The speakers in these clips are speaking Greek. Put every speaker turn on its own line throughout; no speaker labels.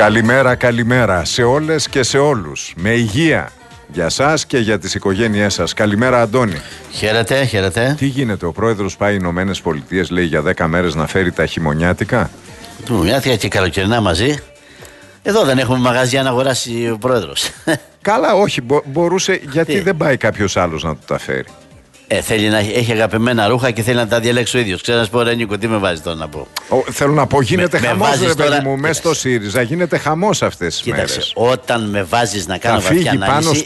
Καλημέρα, καλημέρα σε όλες και σε όλους. Με υγεία για σας και για τις οικογένειές σας. Καλημέρα, Αντώνη.
Χαίρετε, χαίρετε.
Τι γίνεται, ο πρόεδρος πάει Ηνωμένες Πολιτείες, λέει, για 10 μέρες να φέρει τα χειμωνιάτικα.
Χειμωνιάτικα και καλοκαιρινά μαζί. Εδώ δεν έχουμε μαγαζιά να αγοράσει ο πρόεδρος.
Καλά, όχι, μπορούσε, γιατί δεν πάει κάποιος άλλος να του τα φέρει.
Θέλει να έχει αγαπημένα ρούχα και θέλει να τα διαλέξει ο ίδιος. Ξέρω να σου πω, ρε Νίκο, τι με βάζει τώρα να πω.
Θέλω να πω, γίνεται χαμός, ρε παιδί
τώρα...
μου, μέσα στο ΣΥΡΙΖΑ. Γίνεται χαμός αυτές τις μέρες.
Όταν με βάζεις να κάνω βαθιά ανάλυση.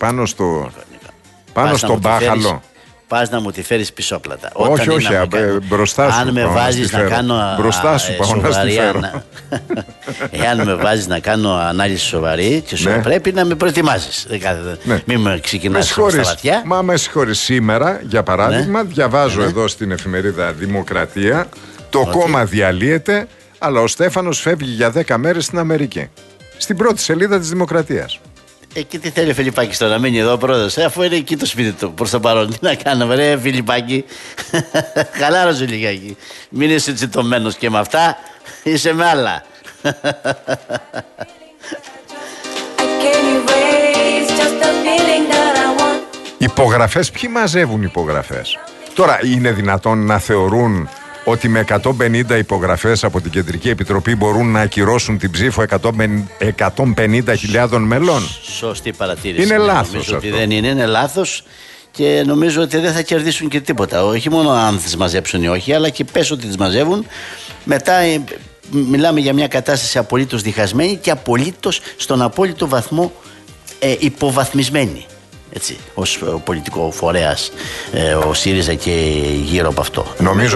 Πάνω στο μπάχαλο.
Πας να μου τη φέρεις πισόπλατα.
Όχι, μπροστά σου.
Αν με βάζεις να κάνω σοβαρή εάν με βάζεις να κάνω ανάλυση σοβαρή και πρέπει να με προετοιμάζεις. Μην με ξεκινάς στα βαθιά.
Μα με συγχωρείς, σήμερα, για παράδειγμα, διαβάζω εδώ στην εφημερίδα Δημοκρατία, το κόμμα διαλύεται, αλλά ο Στέφανος φεύγει για 10 μέρες στην Αμερική. Στην πρώτη σελίδα της Δημοκρατίας.
Και τι θέλει ο Φιλιππάκης τώρα να μείνει εδώ ο πρόεδρος, αφού είναι εκεί το σπίτι του προς το παρόν. Τι να κάνουμε, ρε Φιλιππάκη. Χαλάρωσε λιγάκι. Μην είσαι τσιτωμένος και με αυτά, είσαι με άλλα.
Υπογραφές, ποιοι μαζεύουν υπογραφές? Τώρα είναι δυνατόν να θεωρούν ότι με 150 υπογραφές από την Κεντρική Επιτροπή μπορούν να ακυρώσουν την ψήφο 150.000 μελών?
Σωστή παρατήρηση.
Είναι λάθος.
Νομίζω ότι δεν είναι λάθος και νομίζω ότι δεν θα κερδίσουν και τίποτα. Όχι μόνο αν τις μαζέψουν ή όχι, αλλά και πες ότι τις μαζεύουν. Μετά μιλάμε για μια κατάσταση απολύτως διχασμένη και στον απόλυτο βαθμό υποβαθμισμένη. Έτσι, ως πολιτικό φορέας ο ΣΥΡΙΖΑ και γύρω από αυτό.
Νομίζω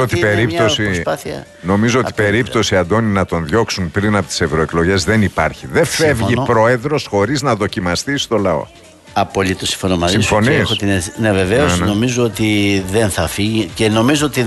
ότι περίπτωση, Αντώνη, να τον διώξουν πριν από τις ευρωεκλογές δεν υπάρχει. Δεν φεύγει πρόεδρος χωρίς να δοκιμαστεί στο λαό. Απολύτως
συμφωνώ μαζί σου. Ναι, βεβαίως. Νομίζω ότι δεν θα φύγει και νομίζω ότι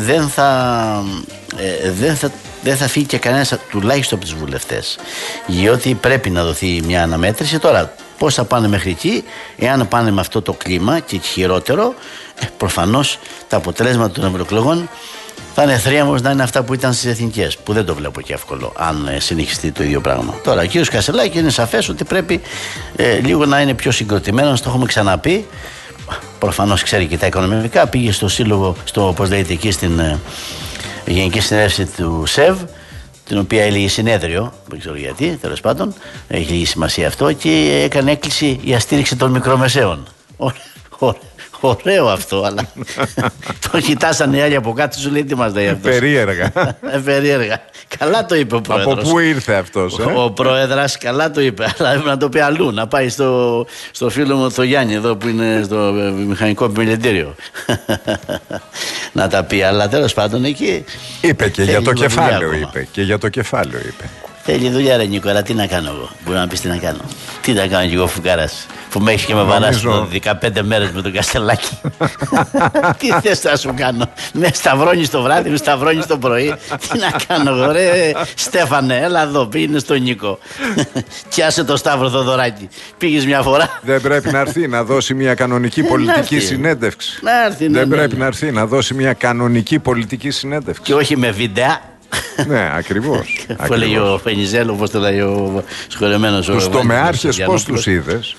δεν θα φύγει και κανένας, τουλάχιστον από τους βουλευτές. Γιατί πρέπει να δοθεί μια αναμέτρηση. Τώρα, πώς θα πάνε μέχρι εκεί, εάν πάνε με αυτό το κλίμα και χειρότερο, προφανώς τα αποτελέσματα των ευρωεκλογών θα είναι θρίαμβος να είναι αυτά που ήταν στις εθνικές, που δεν το βλέπω και εύκολο αν συνεχιστεί το ίδιο πράγμα. Τώρα, ο κ. Κασσελάκη είναι σαφές ότι πρέπει λίγο να είναι πιο συγκροτημένος, το έχουμε ξαναπεί. Προφανώς ξέρει και τα οικονομικά, πήγε στο σύλλογο, όπως λέγεται εκεί, στην Γενική Συνέλευση του ΣΕΒ, την οποία έλεγε συνέδριο, δεν ξέρω γιατί, τέλος πάντων, έχει λίγη σημασία αυτό, και έκανε έκκληση για στήριξη των μικρομεσαίων. Ωραίο αυτό, αλλά το κοιτάσανε οι άλλοι από κάτω, σου λέει τι μας λέει αυτός. Περίεργα. Καλά το είπε ο πρόεδρος.
Από πού ήρθε αυτός,
Ο πρόεδρος καλά το είπε, αλλά έπρεπε να το πει αλλού, να πάει στο φίλο μου το Γιάννη εδώ που είναι στο μηχανικό επιμελητήριο. Να τα πει, αλλά τέλος πάντων εκεί.
Είπε και για το κεφάλαιο είπε.
Θέλει δουλειά, ρε Νίκο, αλλά τι να κάνω εγώ? Μπορεί να πεις τι να κάνω. Τι να κάνω κι εγώ, φουκάρας, που με έχει και με βαράσει 15 μέρες με τον Κασσελάκη. Τι θες να σου κάνω? Με σταυρώνεις το βράδυ, με σταυρώνεις το πρωί. Τι να κάνω εγώ, ρε Στέφανε? Έλα εδώ, πήγαινε στον Νίκο. Πιάσε το Σταύρο Θοδωράκη. Πήγες μια φορά?
Δεν πρέπει να έρθει να δώσει μια κανονική πολιτική συνέντευξη?
Δεν
πρέπει να έρθει να δώσει μια κανονική πολιτική συνέντευξη?
Και όχι με βίντεο.
Ναι, ακριβώς.
Που λέει ο Φενιζέλο, πώς το λέει ο σχολεμένος.
Τους τομεάρχες πώς τους είδες?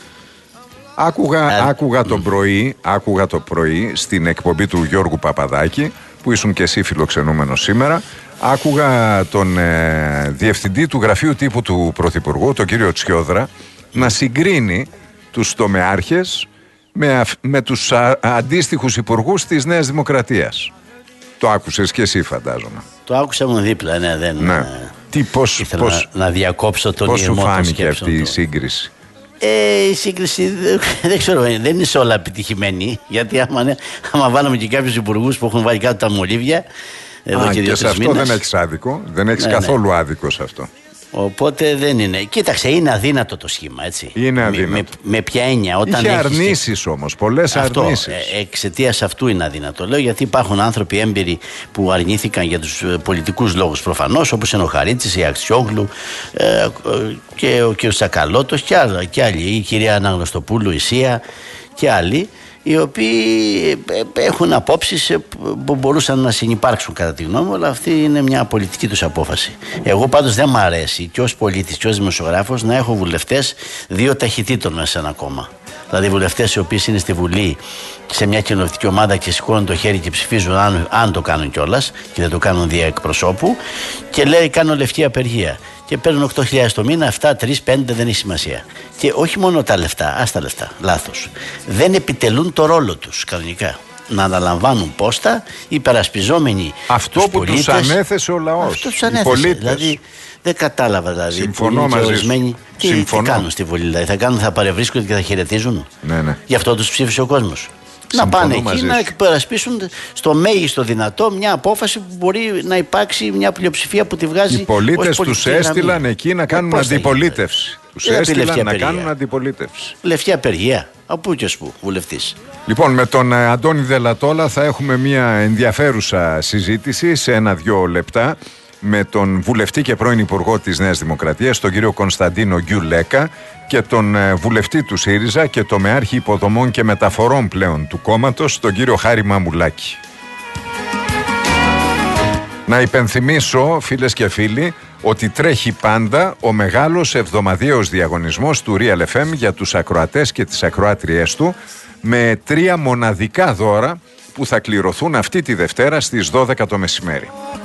Άκουγα το πρωί στην εκπομπή του Γιώργου Παπαδάκη, που ήσουν και εσύ φιλοξενούμενος σήμερα. Άκουγα τον διευθυντή του γραφείου τύπου του Πρωθυπουργού, τον κύριο Τσιόδρα, να συγκρίνει τους τομεάρχες με τους αντίστοιχους υπουργούς της Νέας Δημοκρατίας. Το άκουσες και εσύ, φαντάζομαι.
Το άκουσα μου δίπλα, ναι. Να διακόψω τον ήρμο.
Πώς σου φάνηκε αυτή η σύγκριση?
Η σύγκριση δεν ξέρω, δεν είναι σε όλα επιτυχημένη. Γιατί άμα βάλαμε και κάποιους υπουργούς που έχουν βάλει κάτω τα μολύβια εδώ και 2-3 μήνες.
Σε αυτό δεν έχεις άδικο. Δεν έχεις καθόλου άδικο σε αυτό.
Οπότε δεν είναι. Κοίταξε, είναι αδύνατο το σχήμα, έτσι.
Είναι αδύνατο.
Με ποια έννοια? Όταν
είχε αρνήσεις όμως, πολλές αρνήσεις.
Εξαιτίας αυτού είναι αδύνατο. Λέω γιατί υπάρχουν άνθρωποι έμπειροι που αρνήθηκαν για τους πολιτικούς λόγους προφανώς, όπως είναι ο Χαρίτσης, η Αξιόγλου και ο κ. Τσακαλώτος και άλλοι, η κυρία Αναγνωστοπούλου, η Σία και άλλοι. οι οποίοι έχουν απόψεις που μπορούσαν να συνυπάρξουν κατά τη γνώμη μου, αλλά αυτή είναι μια πολιτική τους απόφαση. Εγώ πάντως δεν μ' αρέσει και ως πολίτης και ως δημοσιογράφος να έχω βουλευτές δύο ταχυτήτων σε ένα κόμμα. Δηλαδή βουλευτές οι οποίοι είναι στη Βουλή σε μια κοινοβουλευτική ομάδα και σηκώνουν το χέρι και ψηφίζουν, αν το κάνουν κιόλας και δεν το κάνουν δια εκπροσώπου, και λέει κάνω λευκή απεργία και παίρνουν 8.000 το μήνα, 7, 3, 5 δεν έχει σημασία. Και όχι μόνο τα λεφτά, άστα λεφτά, λάθος. Δεν επιτελούν το ρόλο τους κανονικά. Να αναλαμβάνουν πόστα υπερασπιζόμενοι
αυτό
τους
που
πολίτες.
Τους ανέθεσε ο λαός.
Αυτό τους ανέθεσε. Δηλαδή δεν κατάλαβα. Δηλαδή,
συμφωνώ μαζί σου.
Τι κάνουν στη Βουλή, δηλαδή θα παρευρίσκονται και θα χαιρετίζουν.
Ναι.
Γι' αυτό τους ψήφισε ο κόσμος.
Συμφωνώ,
να πάνε εκεί να εκπερασπίσουν στο μέγιστο δυνατό μια απόφαση που μπορεί να υπάρξει μια πλειοψηφία που τη βγάζει.
Οι πολίτες τους έστειλαν εκεί να κάνουν αντιπολίτευση. Τους έστειλαν να κάνουν αντιπολίτευση.
Λευκή απεργία. Από πού και ως πού, βουλευτής.
Λοιπόν, με τον Αντώνη Δελατόλα θα έχουμε μια ενδιαφέρουσα συζήτηση σε 1-2 λεπτά με τον βουλευτή και πρώην υπουργό της Νέας Δημοκρατίας, τον κύριο Κωνσταντίνο Γκιουλέκα, και τον βουλευτή του ΣΥΡΙΖΑ και τομεάρχη υποδομών και μεταφορών πλέον του κόμματος, τον κύριο Χάρη Μαμουλάκη. Να υπενθυμίσω, φίλες και φίλοι, ότι τρέχει πάντα ο μεγάλος εβδομαδιαίος διαγωνισμός του Real FM για τους ακροατές και τις ακροάτριές του, με 3 μοναδικά δώρα που θα κληρωθούν αυτή τη Δευτέρα στις 12 το μεσημέρι.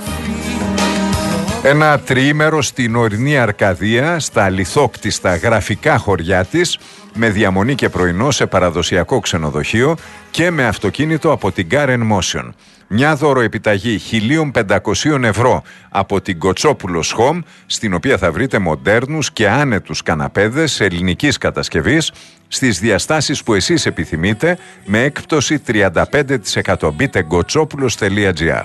Ένα τριήμερο στην ορεινή Αρκαδία, στα αληθόκτιστα γραφικά χωριά της, με διαμονή και πρωινό σε παραδοσιακό ξενοδοχείο και με αυτοκίνητο από την Car & Motion. Μια δωροεπιταγή 1.500 ευρώ από την Κοτσόπουλος Home, στην οποία θα βρείτε μοντέρνους και άνετους καναπέδες ελληνικής κατασκευής στις διαστάσεις που εσείς επιθυμείτε, με έκπτωση 35%. Μπείτε gotsopoulos.gr.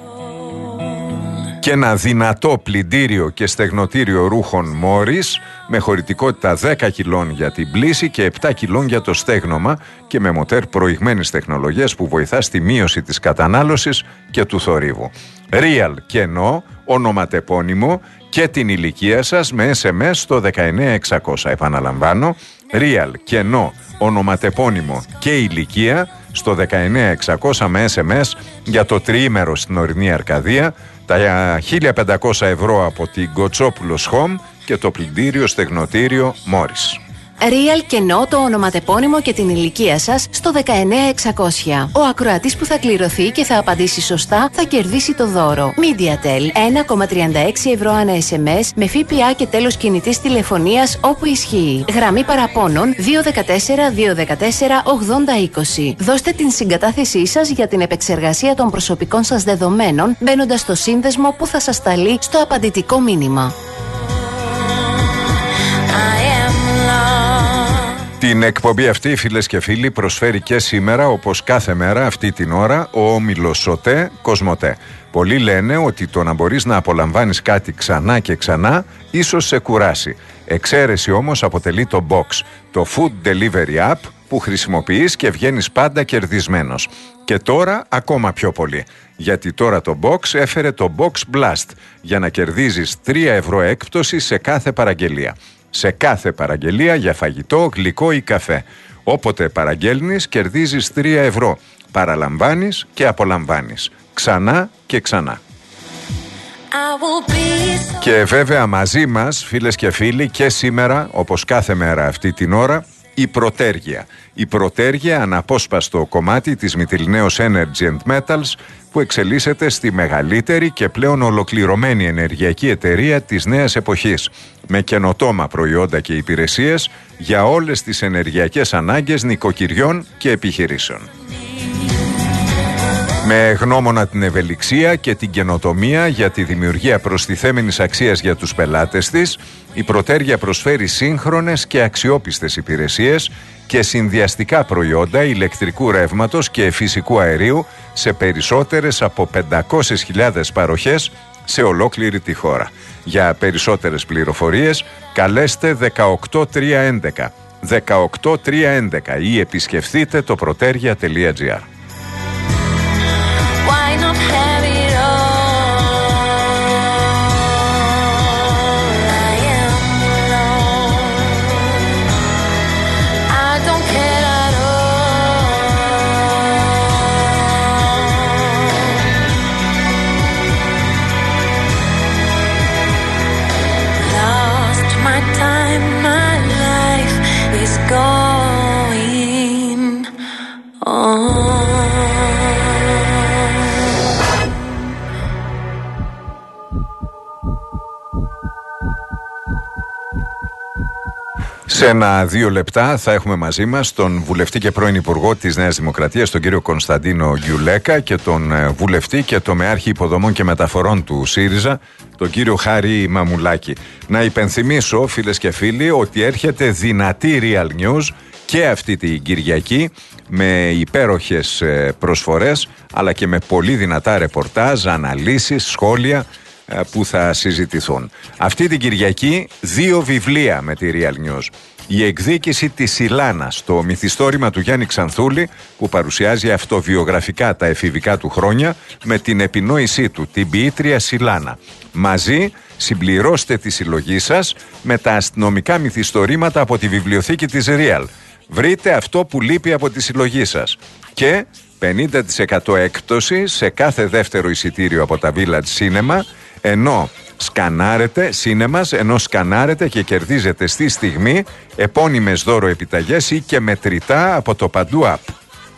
Και ένα δυνατό πλυντήριο και στεγνοτήριο ρούχων Μόρις με χωρητικότητα 10 κιλών για την πλύση και 7 κιλών για το στέγνομα και με μοτέρ προηγμένης τεχνολογίας που βοηθά στη μείωση της κατανάλωσης και του θορύβου. Real κενό, ονοματεπώνυμο και την ηλικία σας με SMS στο 19600. Επαναλαμβάνω, Real κενό, ονοματεπώνυμο και ηλικία στο 19600 με SMS για το τριήμερο στην ορεινή Αρκαδία, τα 1.500 ευρώ από την Κοτσόπουλος Home και το πλυντήριο στεγνοτήριο Μόρις.
Real κενό, το ονοματεπώνυμο και την ηλικία σας στο 19600. Ο ακροατής που θα κληρωθεί και θα απαντήσει σωστά θα κερδίσει το δώρο. MediaTel 1,36 ευρώ ανά SMS με ΦΠΑ και τέλος κινητής τηλεφωνίας όπου ισχύει. Γραμμή παραπώνων 214-214-8020. Δώστε την συγκατάθεσή σας για την επεξεργασία των προσωπικών σας δεδομένων μπαίνοντας στο σύνδεσμο που θα σας σταλεί στο απαντητικό μήνυμα.
Την εκπομπή αυτή, φίλες και φίλοι, προσφέρει και σήμερα, όπως κάθε μέρα αυτή την ώρα, ο όμιλος ΣΟΤΕ Κοσμοτέ. Πολλοί λένε ότι το να μπορείς να απολαμβάνεις κάτι ξανά και ξανά ίσως σε κουράσει. Εξαίρεση όμως αποτελεί το Box, το food delivery app που χρησιμοποιείς και βγαίνεις πάντα κερδισμένος. Και τώρα ακόμα πιο πολύ. Γιατί τώρα το Box έφερε το Box Blast για να κερδίζεις 3 ευρώ έκπτωση σε κάθε παραγγελία. Σε κάθε παραγγελία για φαγητό, γλυκό ή καφέ. Όποτε παραγγέλνεις, κερδίζεις 3 ευρώ. Παραλαμβάνεις και απολαμβάνεις. Ξανά και ξανά. Και βέβαια μαζί μας, φίλες και φίλοι, και σήμερα, όπως κάθε μέρα αυτή την ώρα, η Πρωτέργεια. Η Πρωτέργεια, αναπόσπαστο κομμάτι της Mytilineos Energy and Metals, που εξελίσσεται στη μεγαλύτερη και πλέον ολοκληρωμένη ενεργειακή εταιρεία της νέας εποχής, με καινοτόμα προϊόντα και υπηρεσίες για όλες τις ενεργειακές ανάγκες νοικοκυριών και επιχειρήσεων. Με γνώμονα την ευελιξία και την καινοτομία για τη δημιουργία προστιθέμενης αξίας για τους πελάτες της, η Πρωτέργεια προσφέρει σύγχρονες και αξιόπιστες υπηρεσίες και συνδυαστικά προϊόντα ηλεκτρικού ρεύματος και φυσικού αερίου σε περισσότερες από 500.000 παροχές σε ολόκληρη τη χώρα. Για περισσότερες πληροφορίες καλέστε 18311 18311 ή επισκεφθείτε το protergia.gr. Σε 1-2 λεπτά θα έχουμε μαζί μας τον βουλευτή και πρώην υπουργό της Νέας Δημοκρατίας, τον κύριο Κωνσταντίνο Γκιουλέκα, και τον βουλευτή και τομεάρχη υποδομών και μεταφορών του ΣΥΡΙΖΑ, τον κύριο Χάρη Μαμουλάκη. Να υπενθυμίσω, φίλες και φίλοι, ότι έρχεται δυνατή Real News και αυτή την Κυριακή, με υπέροχες προσφορές, αλλά και με πολύ δυνατά ρεπορτάζ, αναλύσεις, σχόλια που θα συζητηθούν. Αυτή την Κυριακή 2 βιβλία με τη Real News. Η εκδίκηση της Σιλάνας, το μυθιστόρημα του Γιάννη Ξανθούλη, που παρουσιάζει αυτοβιογραφικά τα εφηβικά του χρόνια με την επινόησή του, την ποιήτρια Σιλάνα. Μαζί συμπληρώστε τη συλλογή σας με τα αστυνομικά μυθιστορήματα από τη βιβλιοθήκη της Real. Βρείτε αυτό που λείπει από τη συλλογή σας. Και 50% έκπτωση σε κάθε δεύτερο εισιτήριο από τα Village Cinema, ενώ σκανάρετε και κερδίζετε στη στιγμή επώνυμες δώρο επιταγές ή και μετρητά από το Παντού App.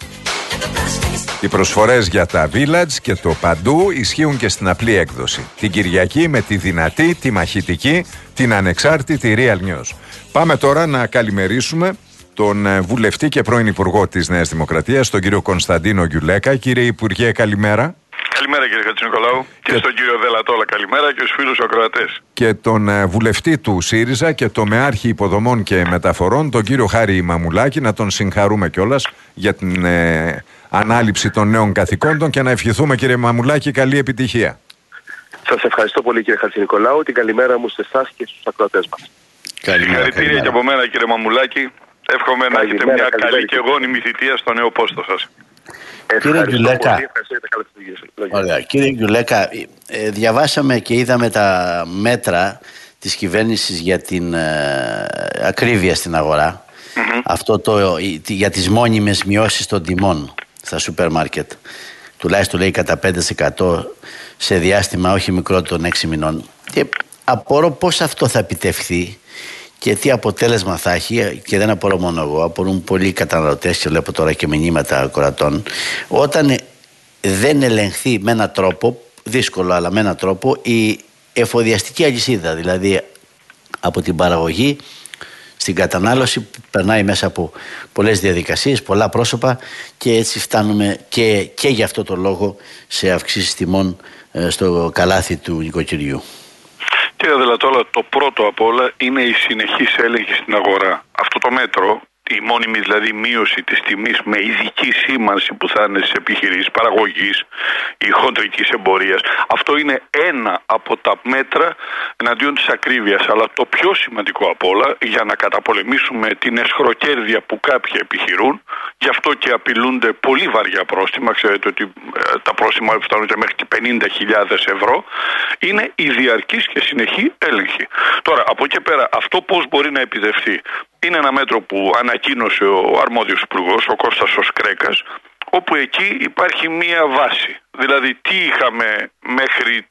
Οι προσφορές για τα Village και το Παντού ισχύουν και στην απλή έκδοση. Την Κυριακή με τη δυνατή, τη μαχητική, την ανεξάρτητη Real News. Πάμε τώρα να καλημερίσουμε τον βουλευτή και πρώην υπουργό της Νέας Δημοκρατίας, τον κύριο Κωνσταντίνο Γκιουλέκα. Κύριε Υπουργέ, καλημέρα.
Καλημέρα κύριε Χατζηνικολάου και στον κύριο Δελατόλα καλημέρα και στους φίλους ακροατές.
Και τον βουλευτή του ΣΥΡΙΖΑ και τομεάρχη υποδομών και μεταφορών, τον κύριο Χάρη Μαμουλάκη, να τον συγχαρούμε κιόλας για την ανάληψη των νέων καθηκόντων και να ευχηθούμε, κύριε Μαμουλάκη, καλή επιτυχία.
Σας ευχαριστώ πολύ κύριε Χατζηνικολάου, την καλημέρα μου σε εσάς και στους ακροατές μας.
Συγχαρητήρια και από μένα κύριε Μαμουλάκη. Εύχομαι να έχετε μια καλή και γόνιμη θητεία στο νέο πόστο σας.
Κύριε Γκιουλέκα, κύριε Γκιουλέκα, διαβάσαμε και είδαμε τα μέτρα της κυβέρνησης για την ακρίβεια στην αγορά. Αυτό για τις μόνιμες μειώσεις των τιμών στα σούπερ μάρκετ. Τουλάχιστον λέει κατά 5% σε διάστημα όχι μικρότερο των 6 μηνών. Και απορώ πώς αυτό θα επιτευχθεί και τι αποτέλεσμα θα έχει, και δεν απορώ μόνο εγώ, απορούν πολλοί καταναλωτές και βλέπω τώρα και μηνύματα ακροατών, όταν δεν ελεγχθεί με έναν τρόπο, δύσκολο αλλά με έναν τρόπο, η εφοδιαστική αλυσίδα, δηλαδή από την παραγωγή στην κατανάλωση, που περνάει μέσα από πολλές διαδικασίες, πολλά πρόσωπα, και έτσι φτάνουμε και γι' αυτό το λόγο σε αυξήσεις τιμών στο καλάθι του νοικοκυριού.
Κύριε Δελατόλα, το πρώτο απ' όλα είναι η συνεχής έλεγχη στην αγορά. Αυτό το μέτρο, η μόνιμη δηλαδή μείωση της τιμής με ειδική σήμανση που θα είναι στις επιχειρήσεις παραγωγής ή χοντρικής εμπορίας, αυτό είναι ένα από τα μέτρα εναντίον της ακρίβειας. Αλλά το πιο σημαντικό απ' όλα, για να καταπολεμήσουμε την εσχροκέρδεια που κάποιοι επιχειρούν, γι' αυτό και απειλούνται πολύ βαριά πρόστιμα, ξέρετε ότι τα πρόστιμα φτάνουν μέχρι και 50.000 ευρώ, είναι η διαρκής και συνεχή έλεγχη. Τώρα, από εκεί πέρα, αυτό πώς μπορεί να επιτευχθεί? Είναι ένα μέτρο που ανακοίνωσε ο αρμόδιος υπουργός, ο Κώστας ο Σκρέκας, όπου εκεί υπάρχει μία βάση. Δηλαδή, τι είχαμε μέχρι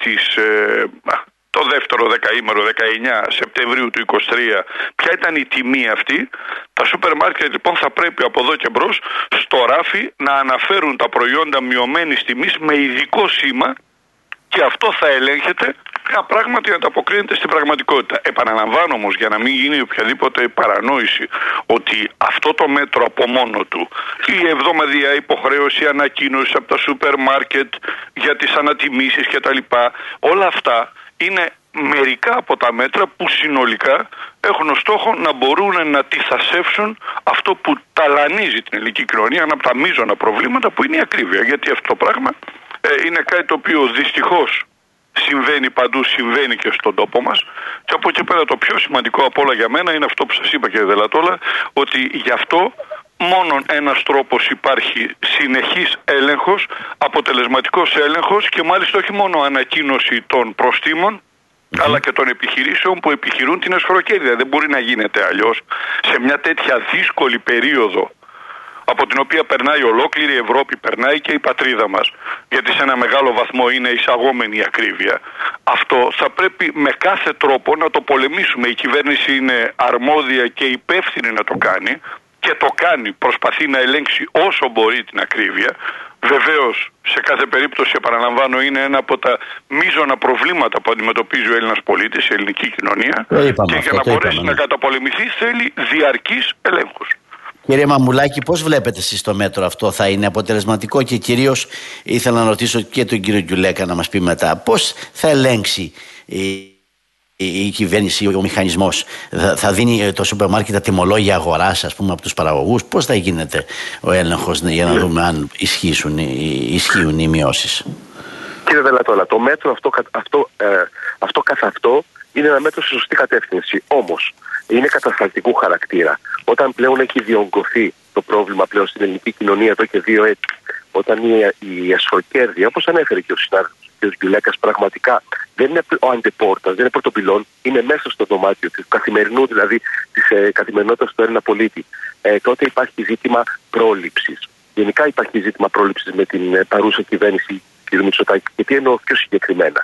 το δεύτερο δεκαήμερο, 19 Σεπτεμβρίου του 2023, ποια ήταν η τιμή αυτή? Τα σούπερ μάρκετ λοιπόν θα πρέπει από εδώ και μπρος στο ράφι να αναφέρουν τα προϊόντα μειωμένης τιμής με ειδικό σήμα, και αυτό θα ελέγχεται να πράγματι ανταποκρίνεται στην πραγματικότητα. Επαναλαμβάνω όμως, για να μην γίνει οποιαδήποτε παρανόηση, ότι αυτό το μέτρο από μόνο του, η εβδομαδιαία υποχρέωση ανακοίνωση από τα σούπερ μάρκετ για τις ανατιμήσεις κτλ., όλα αυτά είναι μερικά από τα μέτρα που συνολικά έχουν ως στόχο να μπορούν να τυθασεύσουν αυτό που ταλανίζει την ελληνική κοινωνία, ένα από τα μείζωνα προβλήματα που είναι η ακρίβεια. Γιατί αυτό το πράγμα είναι κάτι το οποίο δυστυχώς συμβαίνει παντού, συμβαίνει και στον τόπο μας, και από εκεί πέρα το πιο σημαντικό από όλα για μένα είναι αυτό που σας είπα, κύριε Δελατόλα, ότι γι' αυτό μόνον ένας τρόπος υπάρχει: συνεχής έλεγχος, αποτελεσματικός έλεγχος, και μάλιστα όχι μόνο ανακοίνωση των προστίμων, αλλά και των επιχειρήσεων που επιχειρούν την εσχροκέρδεια. Δεν μπορεί να γίνεται αλλιώς σε μια τέτοια δύσκολη περίοδο, από την οποία περνάει ολόκληρη η Ευρώπη, περνάει και η πατρίδα μας, γιατί σε ένα μεγάλο βαθμό είναι εισαγόμενη η ακρίβεια. Αυτό θα πρέπει με κάθε τρόπο να το πολεμήσουμε. Η κυβέρνηση είναι αρμόδια και υπεύθυνη να το κάνει, και το κάνει, προσπαθεί να ελέγξει όσο μπορεί την ακρίβεια. Βεβαίως, σε κάθε περίπτωση, επαναλαμβάνω, είναι ένα από τα μείζωνα προβλήματα που αντιμετωπίζει ο Έλληνας πολίτης, η ελληνική κοινωνία. Και για να μπορέσει να καταπολεμηθεί θέλει διαρκής ελέγχους.
Κύριε Μαμουλάκη, πώς βλέπετε εσείς το μέτρο αυτό, θα είναι αποτελεσματικό? Και κυρίως ήθελα να ρωτήσω και τον κύριο Γκιουλέκα να μας πει μετά, πώς θα ελέγξει η κυβέρνηση, ο μηχανισμός? Θα δίνει το σούπερ μάρκετ τα τιμολόγια αγοράς, ας πούμε, από τους παραγωγούς? Πώς θα γίνεται ο έλεγχος για να δούμε αν ισχύουν οι μειώσεις?
Κύριε Δελατόλα, το μέτρο αυτό καθ' αυτό είναι ένα μέτρο σε σωστή κατεύθυνση. Όμως είναι κατασταλτικού χαρακτήρα. Όταν πλέον έχει διονγκωθεί το πρόβλημα πλέον στην ελληνική κοινωνία εδώ και 2 έτη, όταν η εσχροκέρδεια, όπως ανέφερε και ο συνάδελφος ο κ. Γκιουλέκας, πραγματικά δεν είναι ο αντεπόρτας, δεν είναι πρωτοπυλών, είναι μέσα στο δωμάτιο του καθημερινού, δηλαδή της καθημερινότητας του Έλληνα πολίτη, τότε υπάρχει ζήτημα πρόληψης. Γενικά υπάρχει ζήτημα πρόληψης με την παρούσα κυβέρνηση κ. Μητσοτάκη. Και τι εννοώ πιο συγκεκριμένα?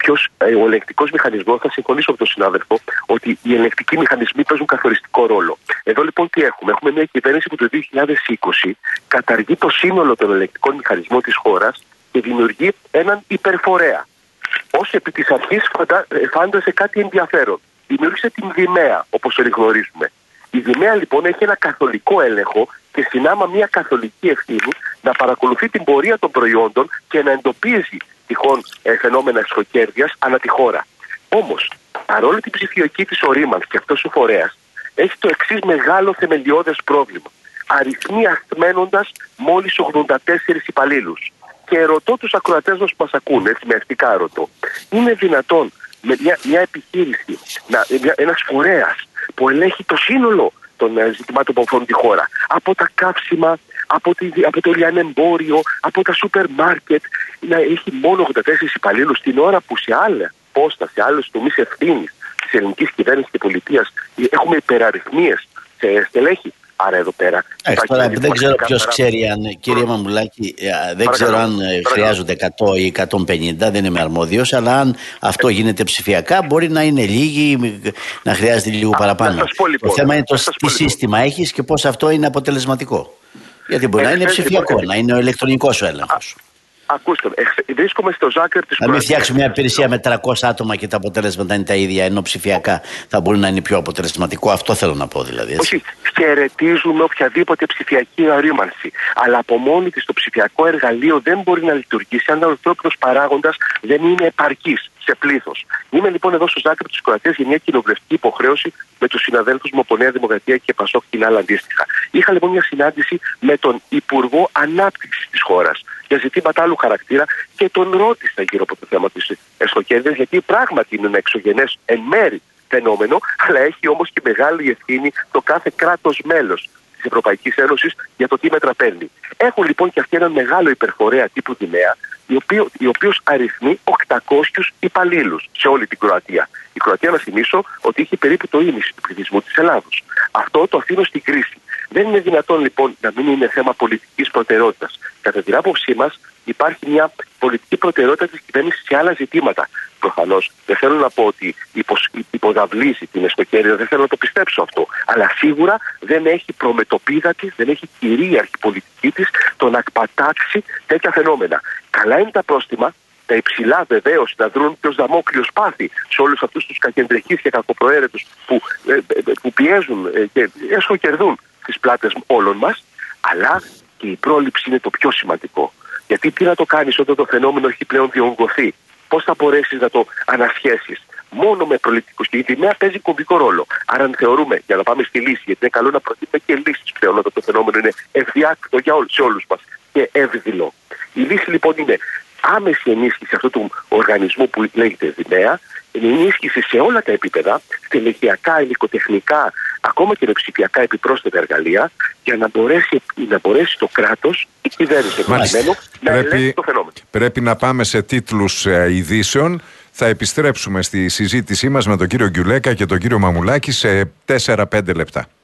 Ο ελεγκτικός μηχανισμός, θα συμφωνήσω με τον συνάδελφο, ότι οι ελεγκτικοί μηχανισμοί παίζουν καθοριστικό ρόλο. Εδώ λοιπόν τι έχουμε? Έχουμε μια κυβέρνηση που το 2020 καταργεί το σύνολο των ελεγκτικών μηχανισμών της χώρας και δημιουργεί έναν υπερφορέα. Ως επί της αρχής φάντασε κάτι ενδιαφέρον. Δημιούργησε την Δημαία, όπως όλοι γνωρίζουμε. Η Δημαία λοιπόν έχει ένα καθολικό έλεγχο και συνάμα μια καθολική ευθύνη να παρακολουθεί την πορεία των προϊόντων και να εντοπίζει τυχόν φαινόμενα εσχροκέρδειας ανά τη χώρα. Όμως, παρόλο την ψηφιακή της ορίμανση και αυτός ο φορέας έχει το εξής μεγάλο θεμελιώδες πρόβλημα. Αριθμοί αυξημένοντας μόλις 84 υπαλλήλους. Και ρωτώ τους ακροατές μας που μας ακούνε, έτσι με ευτικά ρωτώ, είναι δυνατόν με μια επιχείρηση, ένας φορέας που ελέγχει το σύνολο των ζητημάτων που αφορούν τη χώρα, από τα καύσιμα, από το λιανεμπόριο, από τα σούπερ μάρκετ, να έχει μόνο 84 υπαλλήλους, την ώρα που σε άλλα πόστα, σε άλλους τομείς ευθύνης της ελληνικής κυβέρνησης και πολιτείας έχουμε υπεραριθμίες σε στελέχη. Άρα εδώ πέρα.
Τώρα δεν ξέρω ποιος ξέρει, κύριε Μαμουλάκη, δεν ξέρω αν χρειάζονται 100 ή 150, δεν είμαι αρμόδιος, αλλά αν αυτό γίνεται ψηφιακά, μπορεί να είναι λίγοι, να χρειάζεται λίγο παραπάνω. Το θέμα είναι τι σύστημα έχεις και πώς αυτό είναι αποτελεσματικό. Γιατί μπορεί να είναι ψηφιακό, να είναι ο ηλεκτρονικός ο έλεγχος.
Ακούστε, βρίσκομαι στο Ζάκερ της.
Να μην φτιάξουμε μια υπηρεσία με 300 άτομα και τα αποτελέσματα είναι τα ίδια, ενώ ψηφιακά θα μπορεί να είναι πιο αποτελεσματικό. Αυτό θέλω να πω δηλαδή. Έτσι.
Όχι, χαιρετίζουμε οποιαδήποτε ψηφιακή ορίμανση. Αλλά από μόνη της το ψηφιακό εργαλείο δεν μπορεί να λειτουργήσει αν ο ανθρώπινος παράγοντας δεν είναι επαρκής σε πλήθος. Είμαι λοιπόν εδώ στο Ζάκερ της Κροατίας για μια κοινοβουλευτική υποχρέωση με τους συναδέλφους μου από Νέα Δημοκρατία και Πασόκ και άλλα αντίστοιχα. Είχα λοιπόν μια συνάντηση με τον Υπουργό Ανάπτυξης της χώρας για ζητήματα άλλου χαρακτήρα και τον ρώτησα γύρω από το θέμα της εσχροκέρδειας, γιατί πράγματι είναι ένα εξωγενές εν μέρη φαινόμενο, αλλά έχει όμως και μεγάλη ευθύνη το κάθε κράτος μέλος της Ευρωπαϊκής Ένωσης για το τι μέτρα παίρνει. Έχουν λοιπόν και αυτοί έναν μεγάλο υπερφορέα τύπου Δημαία, ο οποίος αριθμεί 800 υπαλλήλους σε όλη την Κροατία. Η Κροατία, να θυμίσω, ότι είχε περίπου το ίμιση του πληθυσμού της Ελλάδος. Αυτό το αφήνω στην κρίση. Δεν είναι δυνατόν λοιπόν να μην είναι θέμα πολιτικής προτεραιότητας. Κατά την άποψή μας, υπάρχει μια πολιτική προτεραιότητα της κυβέρνησης σε άλλα ζητήματα. Προφανώς δεν θέλω να πω ότι υποδαβλίζει την εσχροκέρδεια, δεν θέλω να το πιστέψω αυτό. Αλλά σίγουρα δεν έχει προμετωπίδα της, δεν έχει κυρίαρχη πολιτική της το να πατάξει τέτοια φαινόμενα. Καλά είναι τα πρόστιμα, τα υψηλά βεβαίως να δρουν και ως δαμόκλειο σπάθη σε όλους αυτούς τους κακεντρεχείς και κακοπροαίρετους που πιέζουν και εσχροκερδούν τις πλάτες όλων μας, αλλά και η πρόληψη είναι το πιο σημαντικό. Γιατί τι να το κάνεις όταν το φαινόμενο έχει πλέον διονγκωθεί? Πώς θα μπορέσεις να το ανασχέσεις? Μόνο με προληπτικούς. Και η Δημαία παίζει κομβικό ρόλο. Άρα, αν θεωρούμε, για να πάμε στη λύση, γιατί είναι καλό να προτείνουμε και λύσεις πλέον όταν το φαινόμενο είναι ευδιάκτητο σε όλους μας και εύδηλο. Η λύση λοιπόν είναι άμεση ενίσχυση αυτού του οργανισμού που λέγεται Δημαία, ενίσχυση σε όλα τα επίπεδα, στελεχειακά, υλικοτεχνικά, ακόμα και με ψηφιακά επιπρόσθετα εργαλεία, για να μπορέσει το κράτος, η κυβέρνηση προκειμένου, να ελέγξει το φαινόμενο.
Πρέπει να πάμε σε τίτλους ειδήσεων. Θα επιστρέψουμε στη συζήτησή μας με τον κύριο Γκιουλέκα και τον κύριο Μαμουλάκη σε 4-5 λεπτά.